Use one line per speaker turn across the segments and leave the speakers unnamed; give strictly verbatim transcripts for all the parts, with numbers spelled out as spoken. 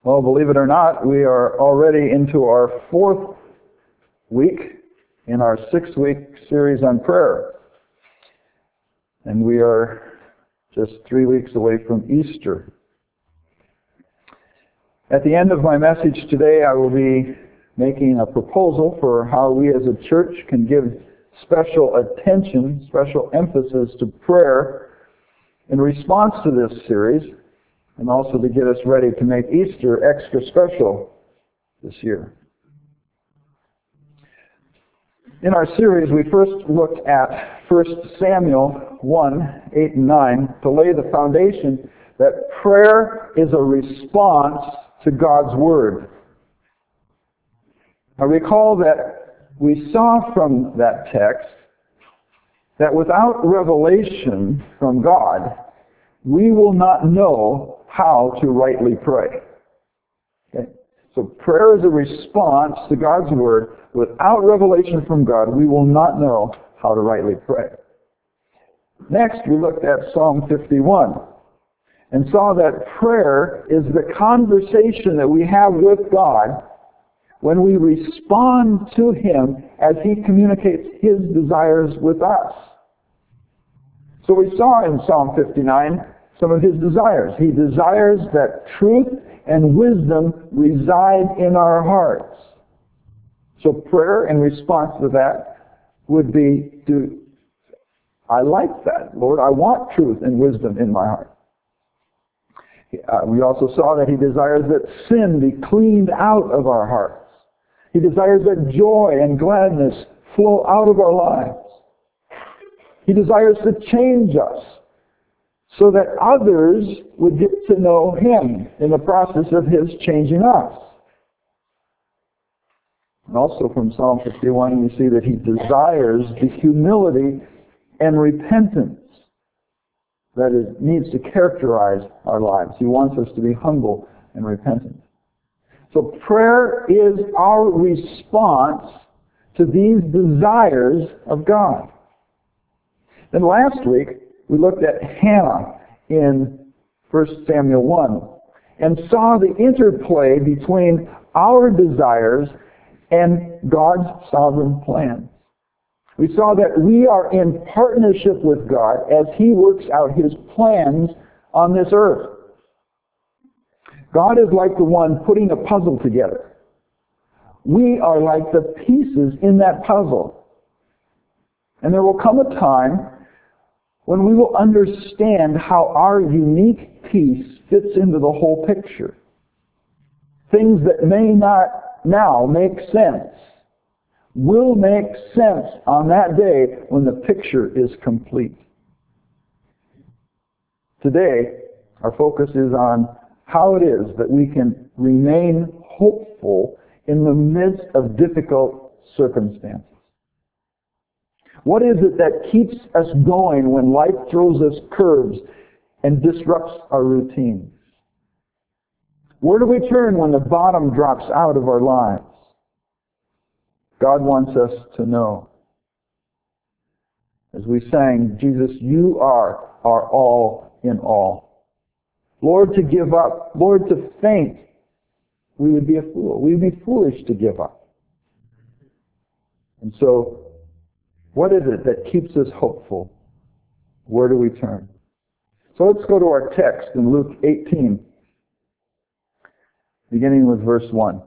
Well, believe it or not, we are already into our fourth week in our six-week series on prayer. And we are just three weeks away from Easter. At the end of my message today, I will be making a proposal for how we as a church can give special attention, special emphasis to prayer in response to this series, and also to get us ready to make Easter extra special this year. In our series, we first looked at First Samuel one, eight and nine to lay the foundation that prayer is a response to God's Word. Now recall that we saw from that text that without revelation from God, we will not know how to rightly pray. Okay? So prayer is a response to God's Word. Without revelation from God, we will not know how to rightly pray. Next, we looked at Psalm fifty-one and saw that prayer is the conversation that we have with God when we respond to Him as He communicates His desires with us. So we saw in Psalm fifty-nine some of His desires. He desires that truth and wisdom reside in our hearts. So prayer in response to that would be to, I like that, Lord. I want truth and wisdom in my heart. Uh, we also saw that He desires that sin be cleaned out of our hearts. He desires that joy and gladness flow out of our lives. He desires to change us so that others would get to know Him in the process of His changing us. And also from Psalm fifty-one, we see that He desires the humility and repentance that is, needs to characterize our lives. He wants us to be humble and repentant. So prayer is our response to these desires of God. Then last week, we looked at Hannah in First Samuel one and saw the interplay between our desires and God's sovereign plans. We saw that we are in partnership with God as He works out His plans on this earth. God is like the one putting a puzzle together. We are like the pieces in that puzzle. And there will come a time when we will understand how our unique piece fits into the whole picture. Things that may not now make sense will make sense on that day when the picture is complete. Today, our focus is on how it is that we can remain hopeful in the midst of difficult circumstances. What is it that keeps us going when life throws us curves and disrupts our routines? Where do we turn when the bottom drops out of our lives? God wants us to know. As we sang, Jesus, you are our all in all. Lord, to give up, Lord, to faint, we would be a fool. We would be foolish to give up. And so, what is it that keeps us hopeful? Where do we turn? So let's go to our text in Luke eighteen, beginning with verse one.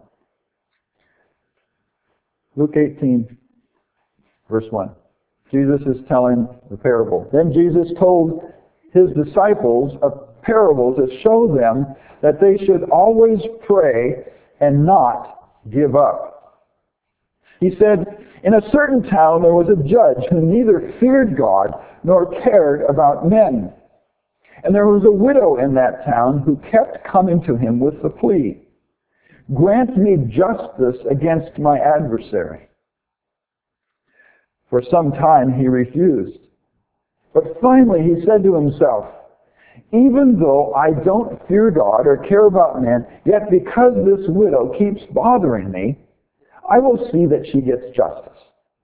Luke eighteen, verse one. Jesus is telling the parable. Then Jesus told His disciples a parable to show them that they should always pray and not give up. He said, in a certain town there was a judge who neither feared God nor cared about men. And there was a widow in that town who kept coming to him with the plea, grant me justice against my adversary. For some time he refused. But finally he said to himself, even though I don't fear God or care about men, yet because this widow keeps bothering me, I will see that she gets justice,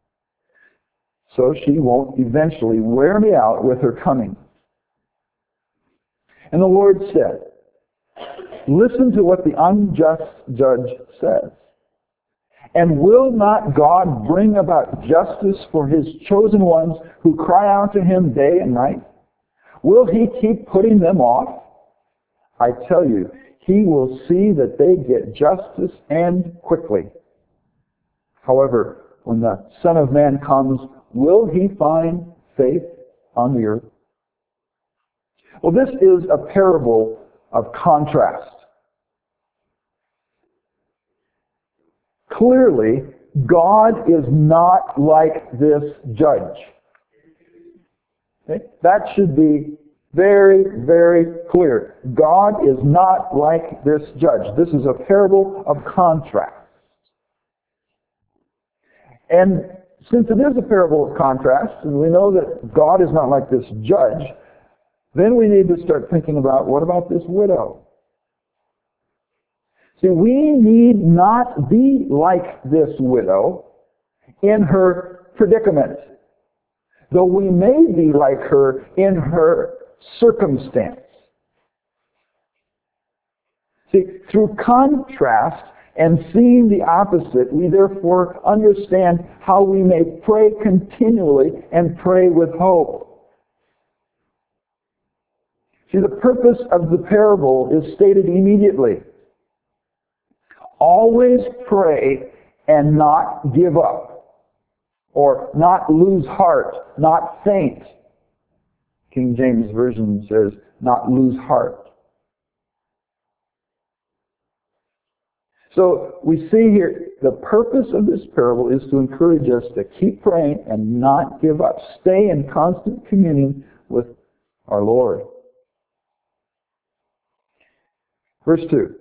so she won't eventually wear me out with her coming. And the Lord said, Listen to what the unjust judge says. And will not God bring about justice for his chosen ones who cry out to him day and night? Will he keep putting them off? I tell you, he will see that they get justice, and quickly. However, when the Son of Man comes, will he find faith on the earth? Well, this is a parable of contrast. Clearly, God is not like this judge. Okay? That should be very, very clear. God is not like this judge. This is a parable of contrast. And since it is a parable of contrast, and we know that God is not like this judge, then we need to start thinking about, what about this widow? See, we need not be like this widow in her predicament, though we may be like her in her circumstance. See, through contrast and seeing the opposite, we therefore understand how we may pray continually and pray with hope. See, the purpose of the parable is stated immediately. Always pray and not give up, or not lose heart, not faint. King James Version says, not lose heart. So we see here, the purpose of this parable is to encourage us to keep praying and not give up. Stay in constant communion with our Lord. Verse two.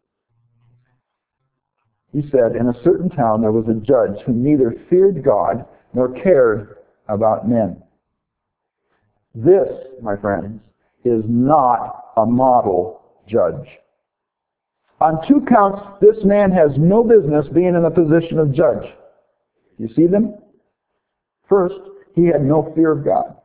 He said, in a certain town there was a judge who neither feared God nor cared about men. This, my friends, is not a model judge. On two counts, this man has no business being in a position of judge. You see them? First, he had no fear of God.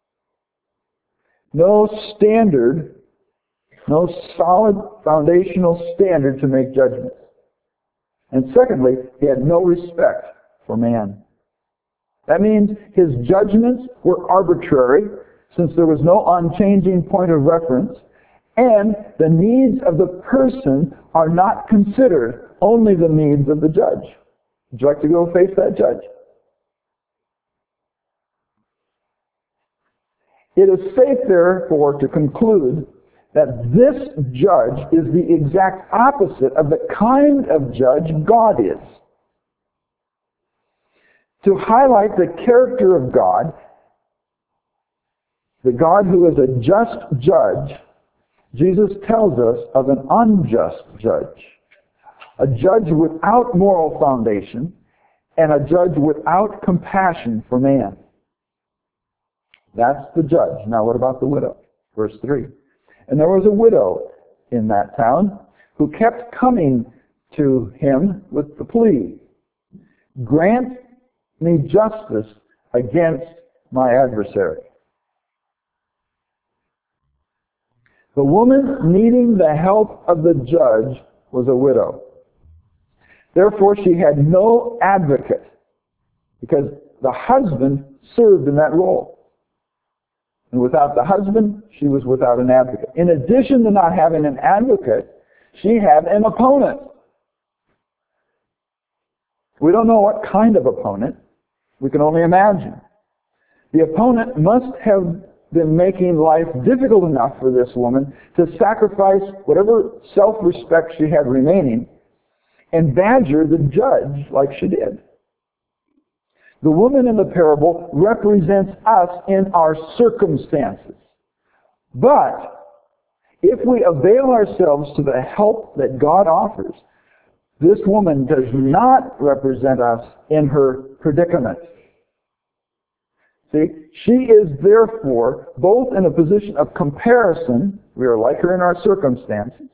No standard, no solid foundational standard to make judgments. And secondly, he had no respect for man. That means his judgments were arbitrary, since there was no unchanging point of reference, and the needs of the person are not considered, only the needs of the judge. Would you like to go face that judge? It is safe, therefore, to conclude that this judge is the exact opposite of the kind of judge God is. To highlight the character of God, the God who is a just judge, Jesus tells us of an unjust judge. A judge without moral foundation, and a judge without compassion for man. That's the judge. Now what about the widow? Verse three. And there was a widow in that town who kept coming to him with the plea, grant me justice against my adversary. The woman needing the help of the judge was a widow. Therefore, she had no advocate, because the husband served in that role. And without the husband, she was without an advocate. In addition to not having an advocate, she had an opponent. We don't know what kind of opponent. We can only imagine. The opponent must have been making life difficult enough for this woman to sacrifice whatever self-respect she had remaining and badger the judge like she did. The woman in the parable represents us in our circumstances. But if we avail ourselves to the help that God offers, this woman does not represent us in her predicament. See, she is therefore both in a position of comparison, we are like her in our circumstances,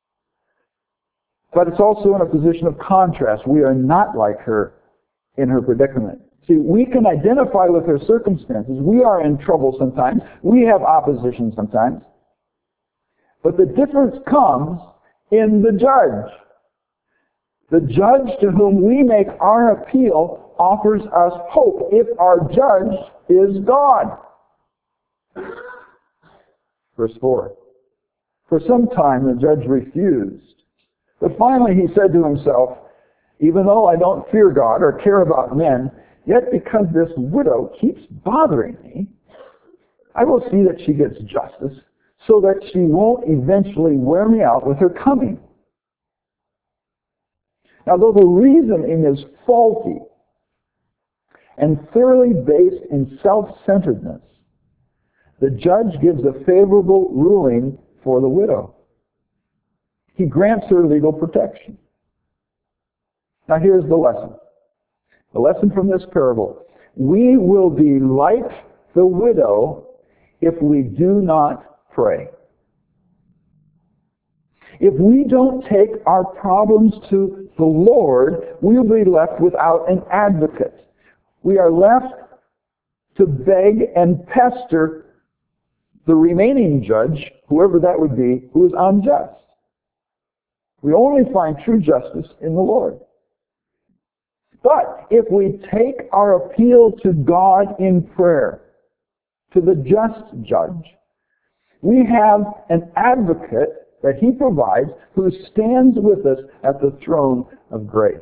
but it's also in a position of contrast. We are not like her in her predicament. See, we can identify with her circumstances. We are in trouble sometimes. We have opposition sometimes. But the difference comes in the judge. The judge to whom we make our appeal offers us hope if our judge is God. Verse four. For some time the judge refused. But finally he said to himself, even though I don't fear God or care about men, yet because this widow keeps bothering me, I will see that she gets justice so that she won't eventually wear me out with her coming. Now, though the reasoning is faulty and thoroughly based in self-centeredness, the judge gives a favorable ruling for the widow. He grants her legal protection. Now here's the lesson. The lesson from this parable. We will be like the widow if we do not pray. If we don't take our problems to the Lord, we will be left without an advocate. We are left to beg and pester the remaining judge, whoever that would be, who is unjust. We only find true justice in the Lord. But if we take our appeal to God in prayer, to the just judge, we have an advocate that he provides who stands with us at the throne of grace.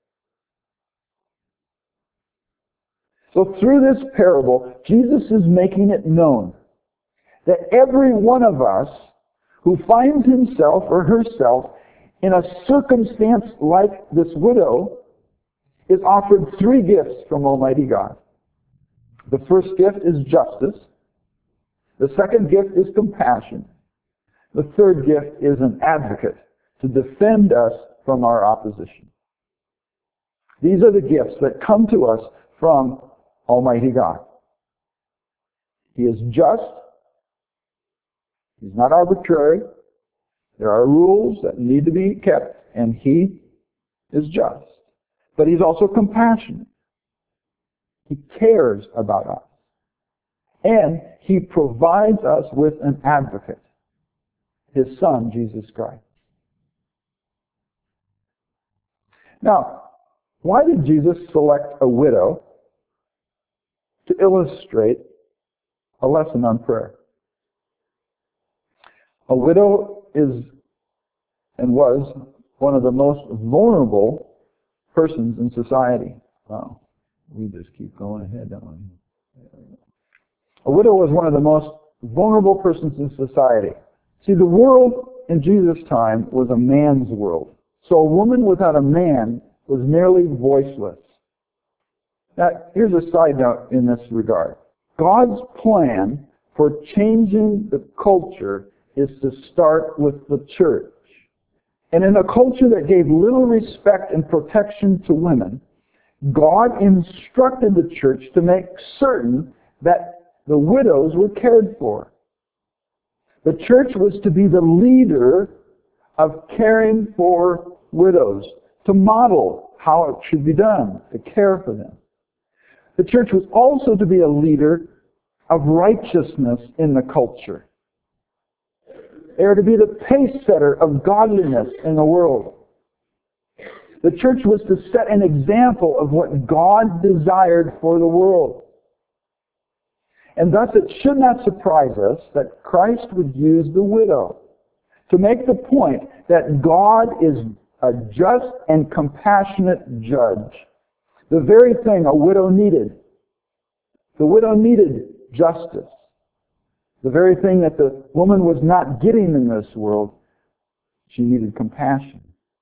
So through this parable, Jesus is making it known that every one of us who finds himself or herself in a circumstance like this widow is offered three gifts from Almighty God. The first gift is justice. The second gift is compassion. The third gift is an advocate to defend us from our opposition. These are the gifts that come to us from Almighty God. He is just. He's not arbitrary. There are rules that need to be kept, and he is just. But he's also compassionate. He cares about us. And he provides us with an advocate, his Son, Jesus Christ. Now, why did Jesus select a widow to illustrate a lesson on prayer? A widow is and was one of the most vulnerable persons in society. Wow. We just keep going ahead, don't we? A widow was one of the most vulnerable persons in society. See, the world in Jesus' time was a man's world. So a woman without a man was nearly voiceless. Now, here's a side note in this regard. God's plan for changing the culture is to start with the church. And in a culture that gave little respect and protection to women, God instructed the church to make certain that the widows were cared for. The church was to be the leader of caring for widows, to model how it should be done, to care for them. The church was also to be a leader of righteousness in the culture. They are to be the pace setter of godliness in the world. The church was to set an example of what God desired for the world. And thus it should not surprise us that Christ would use the widow to make the point that God is a just and compassionate judge. The very thing a widow needed. The widow needed justice. The very thing that the woman was not getting in this world, she needed compassion.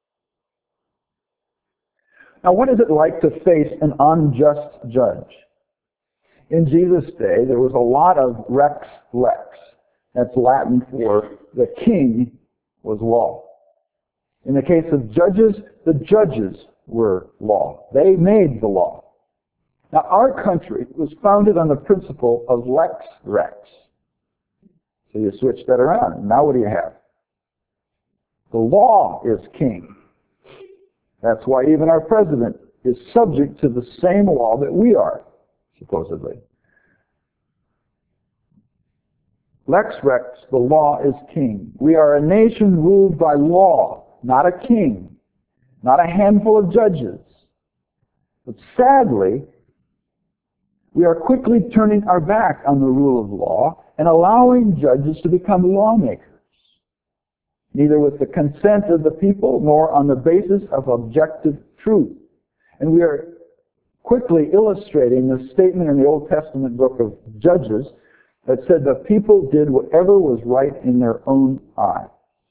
Now, what is it like to face an unjust judge? In Jesus' day, there was a lot of rex lex. That's Latin for the king was law. In the case of judges, the judges were law. They made the law. Now, our country was founded on the principle of lex rex. So you switch that around. Now what do you have? The law is king. That's why even our president is subject to the same law that we are, supposedly. Lex Rex, the law is king. We are a nation ruled by law, not a king, not a handful of judges. But sadly, we are quickly turning our back on the rule of law and allowing judges to become lawmakers, neither with the consent of the people nor on the basis of objective truth. And we are quickly illustrating the statement in the Old Testament book of Judges that said the people did whatever was right in their own eyes.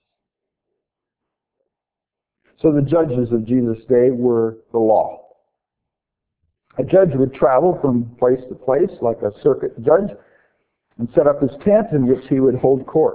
So the judges of Jesus' day were the law. A judge would travel from place to place like a circuit judge and set up his tent in which he would hold court.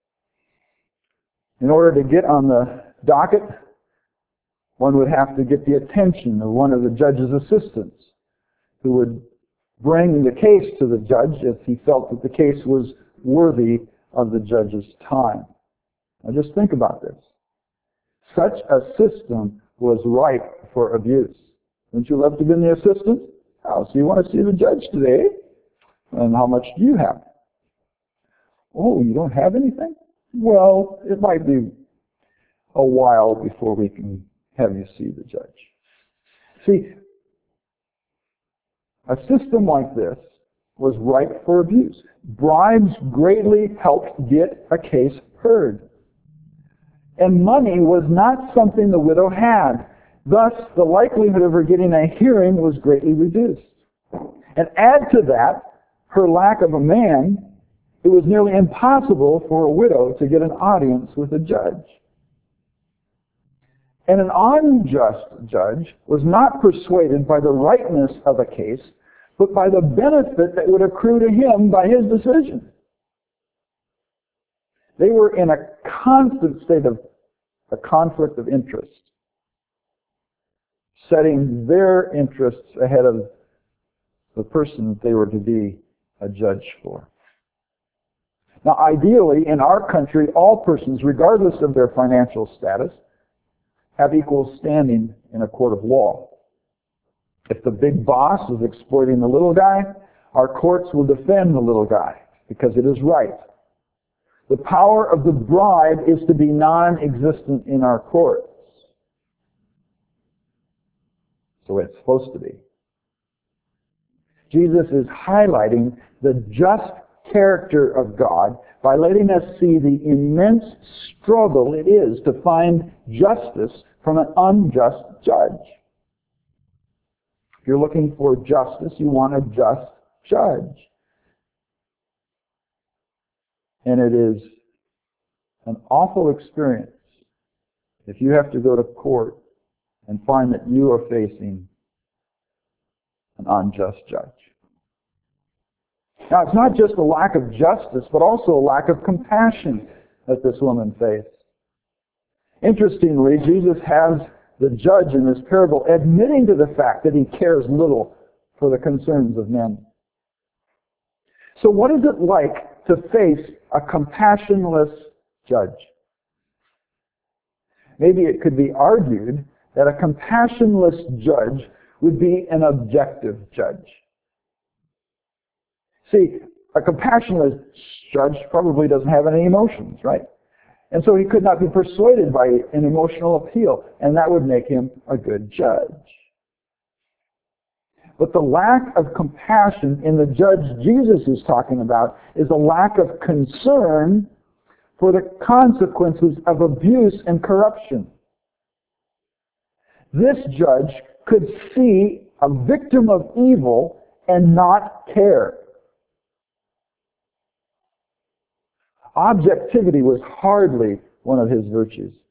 In order to get on the docket, one would have to get the attention of one of the judge's assistants, who would bring the case to the judge if he felt that the case was worthy of the judge's time. Now just think about this. Such a system was ripe for abuse. Wouldn't you love to be the assistant? Oh, so you want to see the judge today? And how much do you have? Oh, you don't have anything? Well, it might be a while before we can have you see the judge. See, a system like this was ripe for abuse. Bribes greatly helped get a case heard. And money was not something the widow had. Thus, the likelihood of her getting a hearing was greatly reduced. And add to that her lack of a man, it was nearly impossible for a widow to get an audience with a judge. And an unjust judge was not persuaded by the rightness of a case, but by the benefit that would accrue to him by his decision. They were in a constant state of a conflict of interest, setting their interests ahead of the person that they were to be a judge for. Now, ideally, in our country, all persons, regardless of their financial status, have equal standing in a court of law. If the big boss is exploiting the little guy, our courts will defend the little guy because it is right. The power of the bribe is to be non-existent in our courts. So it's supposed to be. Jesus is highlighting the just character of God by letting us see the immense struggle it is to find justice from an unjust judge. If you're looking for justice, you want a just judge. And it is an awful experience if you have to go to court and find that you are facing an unjust judge. Now, it's not just a lack of justice, but also a lack of compassion that this woman faced. Interestingly, Jesus has the judge in this parable admitting to the fact that he cares little for the concerns of men. So what is it like to face a compassionless judge? Maybe it could be argued that a compassionless judge would be an objective judge. See, a compassionless judge probably doesn't have any emotions, right? And so he could not be persuaded by an emotional appeal, and that would make him a good judge. But the lack of compassion in the judge Jesus is talking about is a lack of concern for the consequences of abuse and corruption. This judge could see a victim of evil and not care. Objectivity was hardly one of his virtues.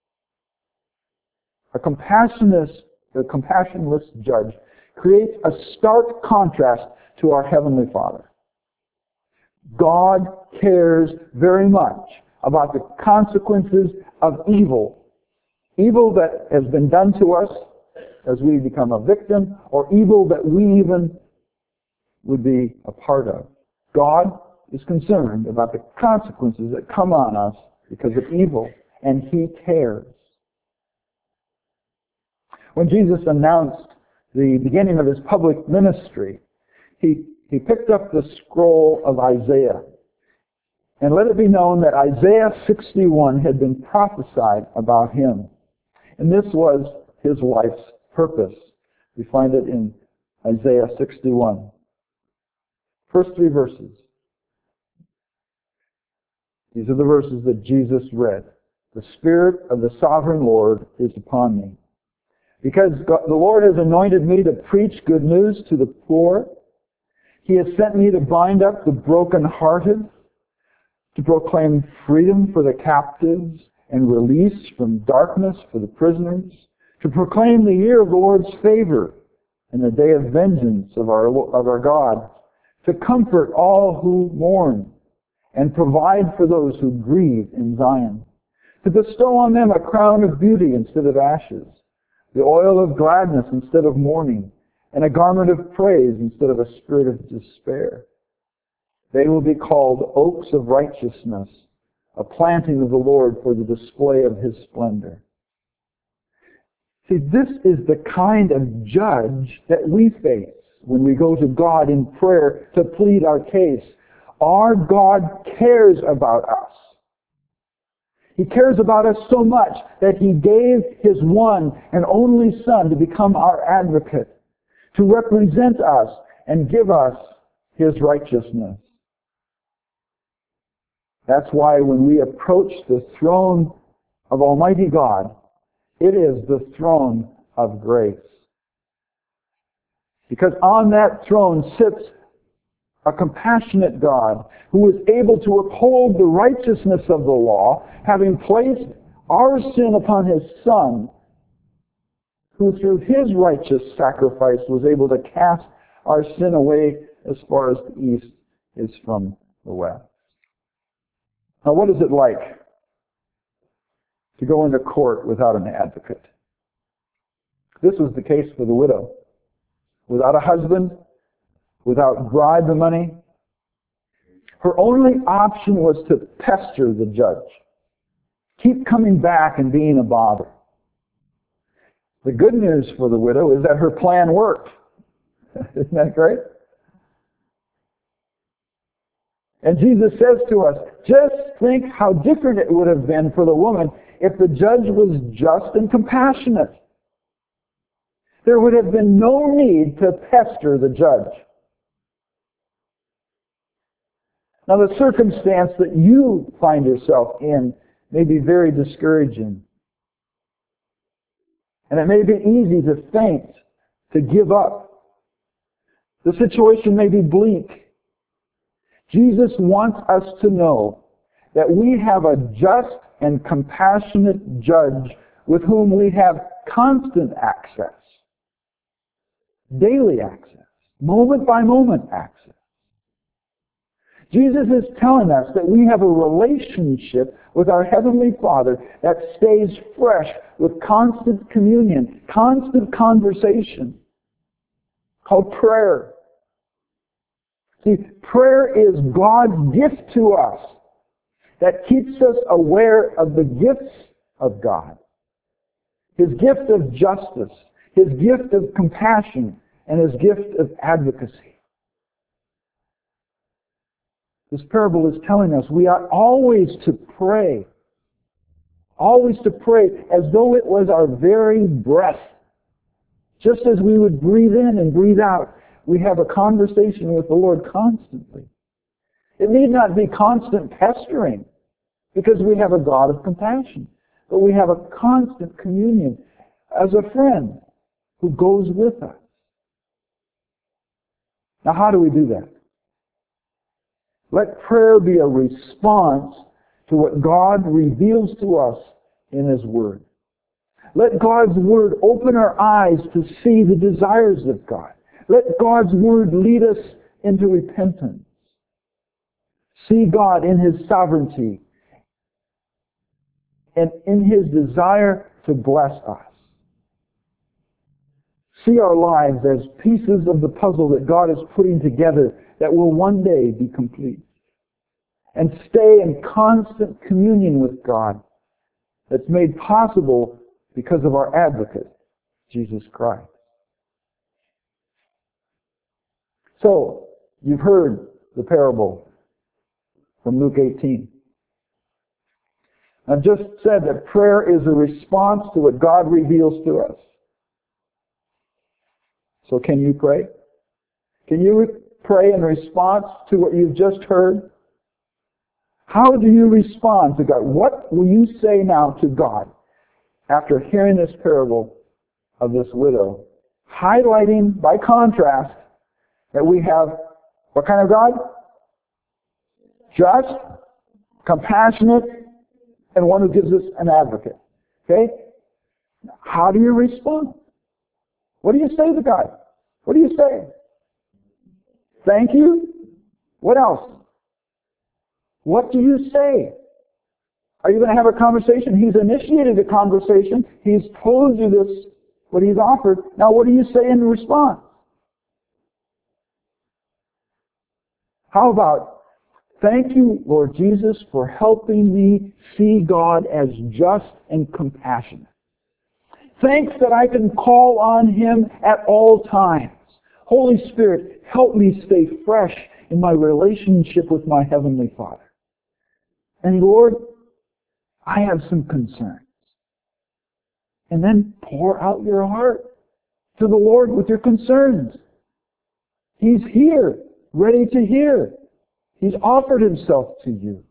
A compassionless, a compassionless judge creates a stark contrast to our Heavenly Father. God cares very much about the consequences of evil. Evil that has been done to us as we become a victim, or evil that we even would be a part of. God is concerned about the consequences that come on us because of evil, and He cares. When Jesus announced the beginning of His public ministry, He, he picked up the scroll of Isaiah, And let it be known that Isaiah sixty-one had been prophesied about him. And this was his life's purpose. We find it in Isaiah sixty-one. First three verses. These are the verses that Jesus read. The Spirit of the Sovereign Lord is upon me, because God, the Lord has anointed me to preach good news to the poor. He has sent me to bind up the brokenhearted, to proclaim freedom for the captives and release from darkness for the prisoners, to proclaim the year of the Lord's favor and the day of vengeance of our, of our God, to comfort all who mourn and provide for those who grieve in Zion, to bestow on them a crown of beauty instead of ashes, the oil of gladness instead of mourning, and a garment of praise instead of a spirit of despair. They will be called oaks of righteousness, a planting of the Lord for the display of His splendor. See, this is the kind of judge that we face when we go to God in prayer to plead our case. Our God cares about us. He cares about us so much that He gave His one and only Son to become our advocate, to represent us and give us His righteousness. That's why when we approach the throne of Almighty God, it is the throne of grace. Because on that throne sits a compassionate God who is able to uphold the righteousness of the law, having placed our sin upon His Son, who through His righteous sacrifice was able to cast our sin away as far as the east is from the west. Now, what is it like to go into court without an advocate? This was the case for the widow. Without a husband, without bribe money, her only option was to pester the judge. Keep coming back and being a bother. The good news for the widow is that her plan worked. Isn't that great? And Jesus says to us, just think how different it would have been for the woman if the judge was just and compassionate. There would have been no need to pester the judge. Now, the circumstance that you find yourself in may be very discouraging. And it may be easy to faint, to give up. The situation may be bleak. Jesus wants us to know that we have a just and compassionate judge with whom we have constant access, daily access, moment by moment access. Jesus is telling us that we have a relationship with our Heavenly Father that stays fresh with constant communion, constant conversation, called prayer. See, prayer is God's gift to us that keeps us aware of the gifts of God. His gift of justice, His gift of compassion, and His gift of advocacy. This parable is telling us we ought always to pray. Always to pray as though it was our very breath. Just as we would breathe in and breathe out, we have a conversation with the Lord constantly. It need not be constant pestering, because we have a God of compassion. But we have a constant communion as a friend who goes with us. Now, how do we do that? Let prayer be a response to what God reveals to us in His Word. Let God's Word open our eyes to see the desires of God. Let God's Word lead us into repentance. See God in His sovereignty and in His desire to bless us. See our lives as pieces of the puzzle that God is putting together that will one day be complete. And stay in constant communion with God that's made possible because of our advocate, Jesus Christ. So, you've heard the parable from Luke eighteen. I've just said that prayer is a response to what God reveals to us. So can you pray? Can you re- pray in response to what you've just heard? How do you respond to God? What will you say now to God after hearing this parable of this widow? Highlighting, by contrast, that we have what kind of God? Just, compassionate, and one who gives us an advocate. Okay? How do you respond? What do you say to God? What do you say? Thank you? What else? What do you say? Are you going to have a conversation? He's initiated a conversation. He's told you this, what he's offered. Now what do you say in response? How about, thank you, Lord Jesus, for helping me see God as just and compassionate. Thanks that I can call on Him at all times. Holy Spirit, help me stay fresh in my relationship with my Heavenly Father. And Lord, I have some concerns. And then pour out your heart to the Lord with your concerns. He's here, ready to hear. He's offered Himself to you.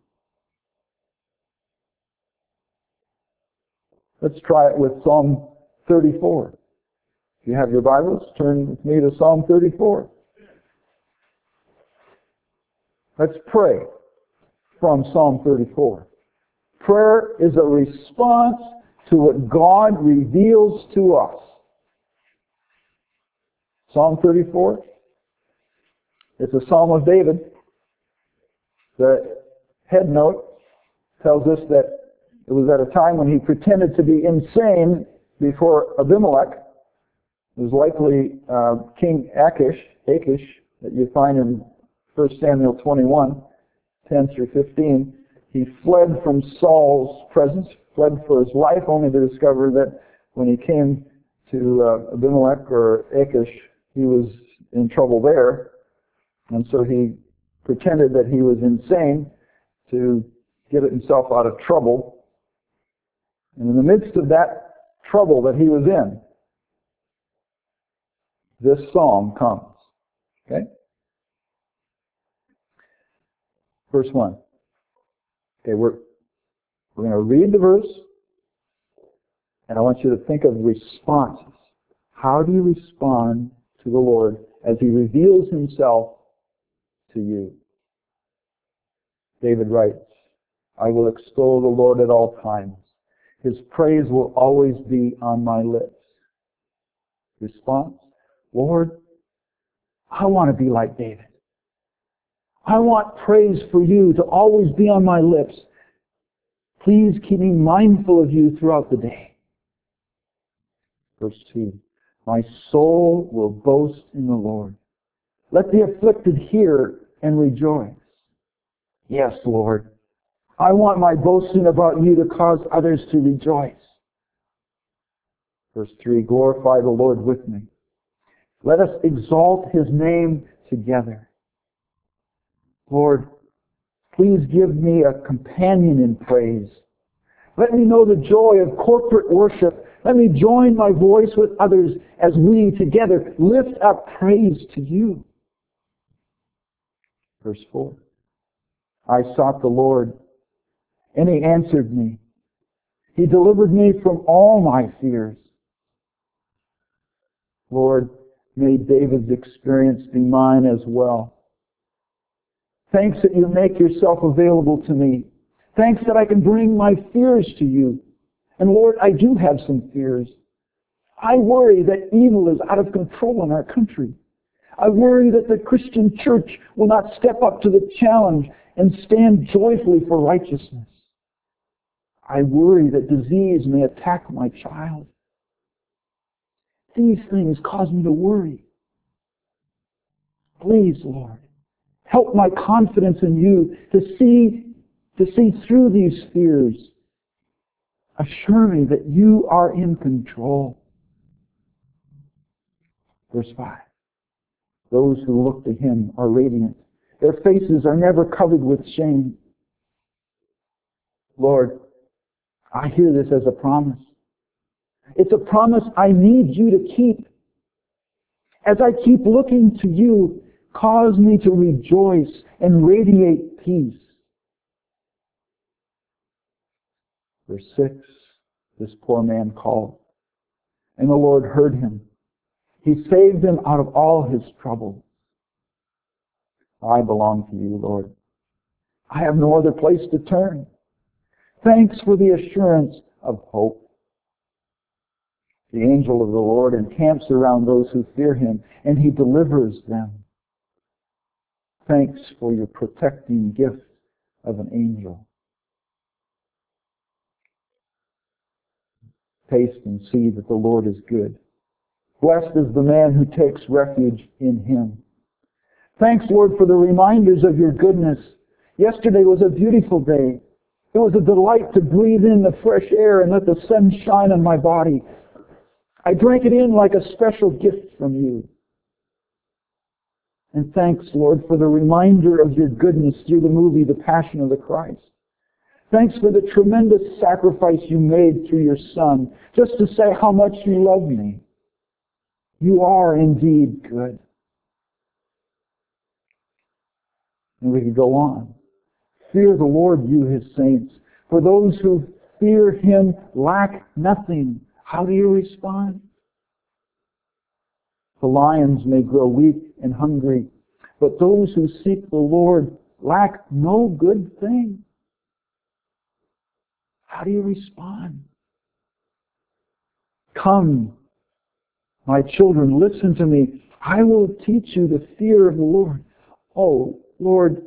Let's try it with Psalm thirty-four. If you have your Bibles, turn with me to Psalm thirty-four. Let's pray from Psalm thirty-four. Prayer is a response to what God reveals to us. Psalm thirty-four. It's a Psalm of David. The head note tells us that it was at a time when he pretended to be insane before Abimelech. It was likely uh, King Achish, Achish, that you find in First Samuel twenty-one, ten through fifteen. He fled from Saul's presence, fled for his life, only to discover that when he came to uh, Abimelech or Achish, he was in trouble there. And so he pretended that he was insane to get himself out of trouble. And in the midst of that trouble that he was in, this psalm comes. Okay? Verse one. Okay, we're, we're going to read the verse, and I want you to think of responses. How do you respond to the Lord as He reveals Himself to you? David writes, I will extol the Lord at all times. His praise will always be on my lips. Response, Lord, I want to be like David. I want praise for you to always be on my lips. Please keep me mindful of you throughout the day. Verse two, my soul will boast in the Lord. Let the afflicted hear and rejoice. Yes, Lord, I want my boasting about you to cause others to rejoice. Verse three, glorify the Lord with me. Let us exalt His name together. Lord, please give me a companion in praise. Let me know the joy of corporate worship. Let me join my voice with others as we together lift up praise to you. Verse four. I sought the Lord, and He answered me. He delivered me from all my fears. Lord, may David's experience be mine as well. Thanks that you make yourself available to me. Thanks that I can bring my fears to you. And Lord, I do have some fears. I worry that evil is out of control in our country. I worry that the Christian church will not step up to the challenge and stand joyfully for righteousness. I worry that disease may attack my child. These things cause me to worry. Please, Lord, help my confidence in you to see, to see through these fears. Assure me that you are in control. Verse five. Those who look to Him are radiant. Their faces are never covered with shame. Lord, I hear this as a promise. It's a promise I need you to keep. As I keep looking to you, cause me to rejoice and radiate peace. Verse six, this poor man called, and the Lord heard him. He saved him out of all his trouble. I belong to you, Lord. I have no other place to turn. Thanks for the assurance of hope. The angel of the Lord encamps around those who fear him, and he delivers them. Thanks for your protecting gift of an angel. Taste and see that the Lord is good. Blessed is the man who takes refuge in him. Thanks, Lord, for the reminders of your goodness. Yesterday was a beautiful day. It was a delight to breathe in the fresh air and let the sun shine on my body. I drank it in like a special gift from you. And thanks, Lord, for the reminder of your goodness through the movie The Passion of the Christ. Thanks for the tremendous sacrifice you made through your Son, just to say how much you love me. You are indeed good. And we could go on. Fear the Lord, you his saints. For those who fear him lack nothing. How do you respond? The lions may grow weak and hungry, but those who seek the Lord lack no good thing. How do you respond? Come, my children, listen to me. I will teach you the fear of the Lord. Oh, Lord,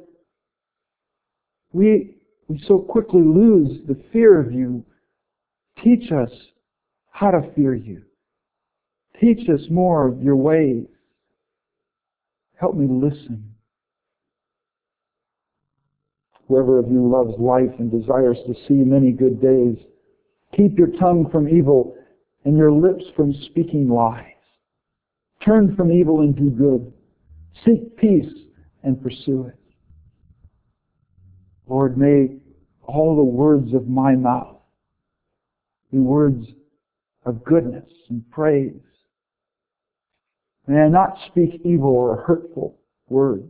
we, we so quickly lose the fear of you. Teach us how to fear you. Teach us more of your ways. Help me listen. Whoever of you loves life and desires to see many good days, keep your tongue from evil and your lips from speaking lies. Turn from evil and do good. Seek peace and pursue it. Lord, may all the words of my mouth be words of goodness and praise. May I not speak evil or hurtful words.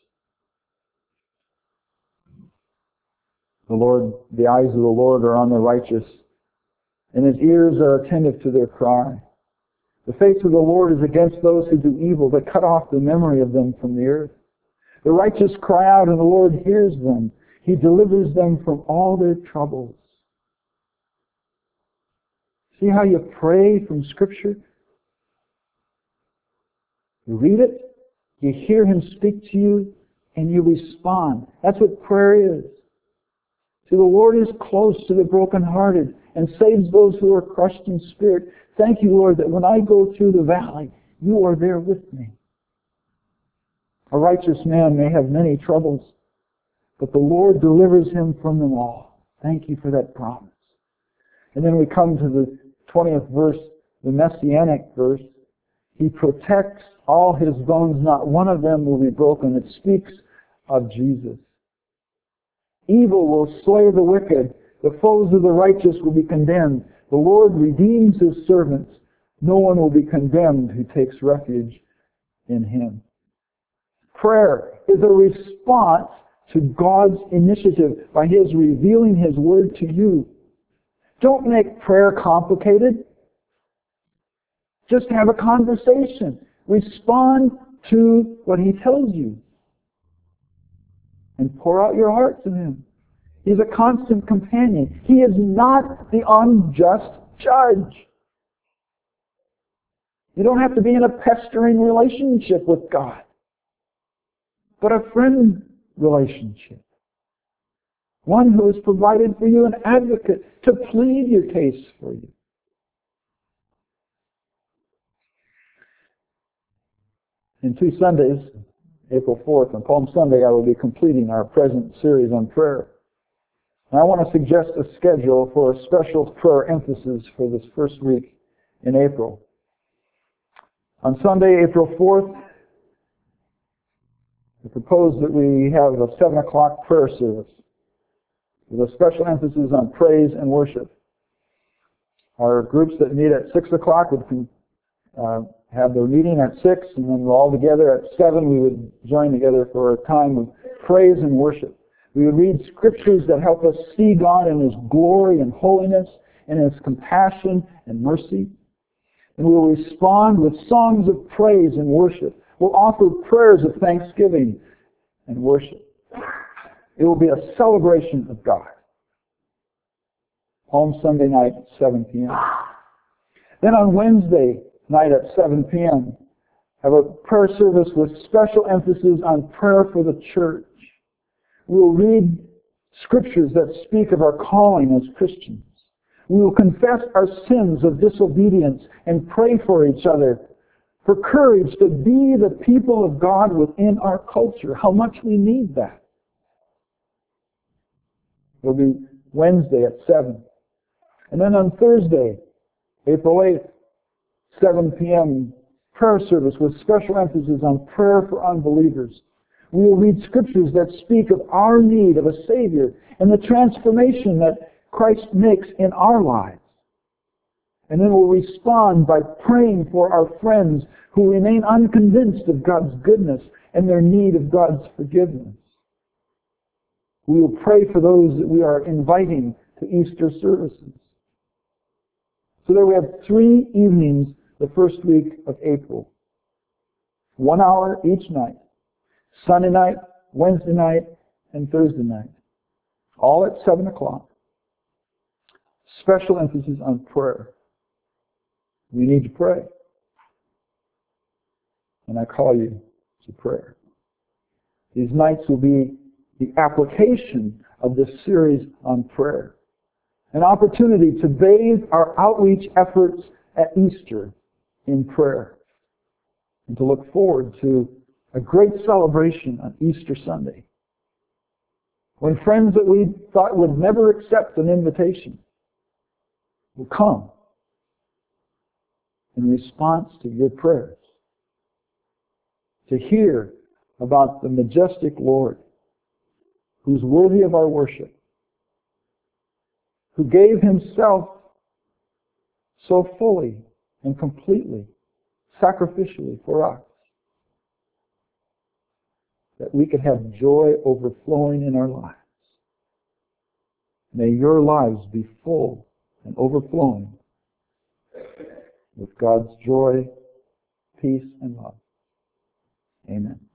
The Lord, the eyes of the Lord are on the righteous, and his ears are attentive to their cry. The face of the Lord is against those who do evil, that cut off the memory of them from the earth. The righteous cry out, and the Lord hears them. He delivers them from all their troubles. See how you pray from Scripture? You read it, you hear him speak to you, and you respond. That's what prayer is. See, the Lord is close to the brokenhearted and saves those who are crushed in spirit. Thank you, Lord, that when I go through the valley, you are there with me. A righteous man may have many troubles, but the Lord delivers him from them all. Thank you for that promise. And then we come to the twentieth verse, the Messianic verse. He protects all his bones, not one of them will be broken. It speaks of Jesus. Evil will slay the wicked. The foes of the righteous will be condemned. The Lord redeems his servants. No one will be condemned who takes refuge in him. Prayer is a response to God's initiative by his revealing his word to you. Don't make prayer complicated. Just have a conversation. Respond to what he tells you. And pour out your heart to him. He's a constant companion. He is not the unjust judge. You don't have to be in a pestering relationship with God, but a friend relationship. One who has provided for you an advocate to plead your case for you. In two Sundays, April fourth and Palm Sunday, I will be completing our present series on prayer. And I want to suggest a schedule for a special prayer emphasis for this first week in April. On Sunday, April fourth, I propose that we have a seven o'clock prayer service with a special emphasis on praise and worship. Our groups that meet at six o'clock would uh, have their meeting at six, and then all together at seven we would join together for a time of praise and worship. We would read scriptures that help us see God in His glory and holiness and His compassion and mercy. And we will respond with songs of praise and worship. We'll offer prayers of thanksgiving and worship. It will be a celebration of God. Palm Sunday night at seven p.m. Then on Wednesday night at seven p.m., have a prayer service with special emphasis on prayer for the church. We'll read scriptures that speak of our calling as Christians. We will confess our sins of disobedience and pray for each other for courage to be the people of God within our culture. How much we need that. It'll be Wednesday at seven. And then on Thursday, April eighth, seven p.m., prayer service with special emphasis on prayer for unbelievers. We will read scriptures that speak of our need of a Savior and the transformation that Christ makes in our lives. And then we'll respond by praying for our friends who remain unconvinced of God's goodness and their need of God's forgiveness. We will pray for those that we are inviting to Easter services. So there we have three evenings the first week of April. One hour each night. Sunday night, Wednesday night, and Thursday night. All at seven o'clock. Special emphasis on prayer. We need to pray. And I call you to prayer. These nights will be the application of this series on prayer. An opportunity to bathe our outreach efforts at Easter in prayer. And to look forward to a great celebration on Easter Sunday, when friends that we thought would never accept an invitation will come in response to your prayers, to hear about the majestic Lord who's worthy of our worship, who gave Himself so fully and completely, sacrificially for us, that we could have joy overflowing in our lives. May your lives be full and overflowing with God's joy, peace, and love. Amen.